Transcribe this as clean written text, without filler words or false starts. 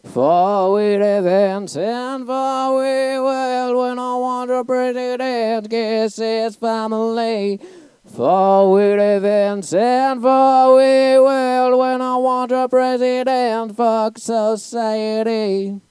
For we advance and for we will when I want the president gets his family. For we advance and for we will when I want the president fuck society.